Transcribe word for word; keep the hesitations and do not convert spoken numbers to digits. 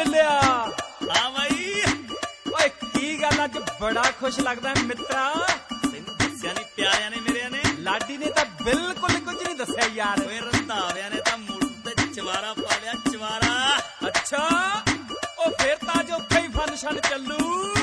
ਬਿੱਲਿਆ। ਹਾਂ ਬਾਈ। ਓਏ ਕੀ ਗੱਲ ਅੱਜ ਬੜਾ ਖੁਸ਼ ਲੱਗਦਾ ਮਿੱਤਰਾ। ਤੈਨੂੰ ਦੱਸਿਆ ਨੀ ਪਿਆਰਿਆਂ ਨੇ ਮੇਰਿਆਂ ਨੇ। ਲਾਡੀ ਨੇ ਤਾਂ ਬਿਲਕੁਲ ਕੁਝ ਨਹੀਂ ਦੱਸਿਆ ਯਾਰ। ਓਏ ਰੰਧਾਵਿਆਂ ਨੇ ਤਾਂ ਮੋਟਰ ਤੇ ਚਵਾਰਾ ਪਾ ਲਿਆ ਚਵਾਰਾ। ਅੱਛਾ ਉਹ ਫੇਰ ਤਾਂ ਅੱਜ ਉੱਥੇ ਹੀ ਫੰਕਸ਼ਨ ਚੱਲੂ।